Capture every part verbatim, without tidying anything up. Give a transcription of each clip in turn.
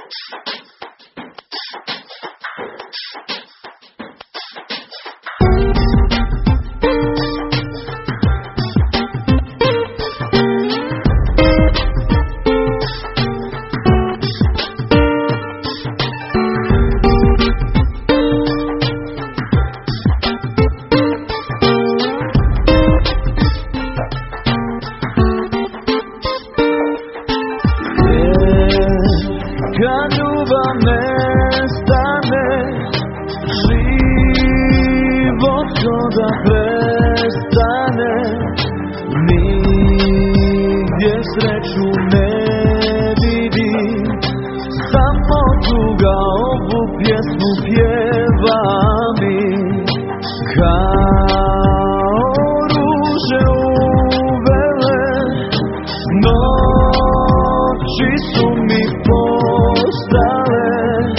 Kad ljubav nestane, život ko da prestane, nigdje sreću ne vidim, samo tuga ovu pjesmu pjeva mi, kao ruže uvele, noći su mi postale,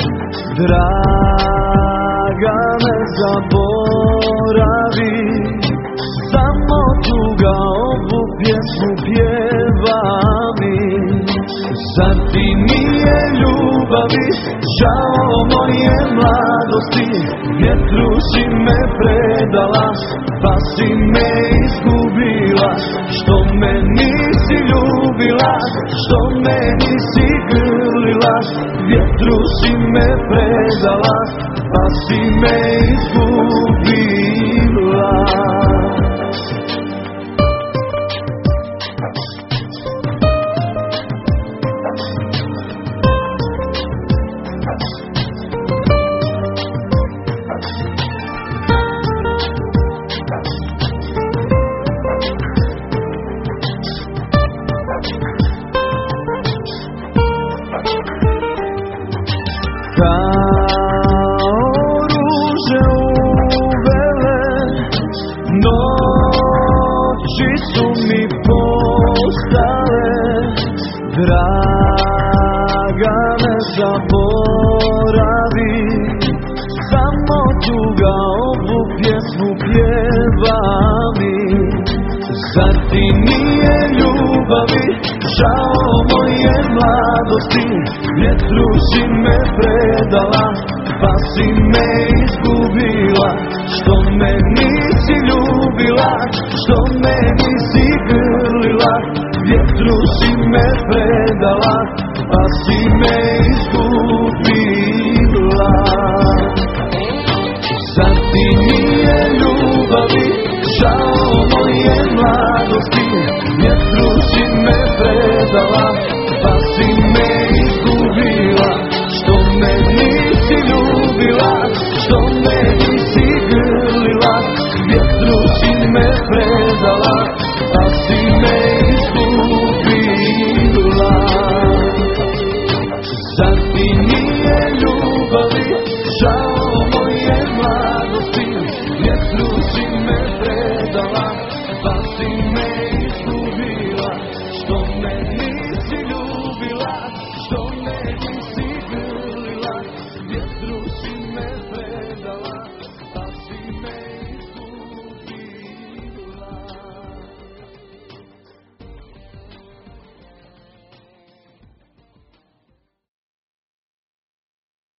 draga ne zaboravi, samo tuga ovu pjesmu pjeva mi. Zar ti nije ljubavi, žao moje mladosti, vjetru si me predala, pa si me izgubila, što me nisi ljubila, što me nisi grlila, vjetru si me predala, pa si me izgubila. Kao ruže uvele, noći su mi postale, draga ne zaboravi, samo tuga ovu pjesmu pjeva mi. Zar ti nije ljubavi, žao moje mladosti, vjetru si me predala, pa si me izgubila, što me nisi ljubila, što me nisi grlila, vjetru si me predala, pa si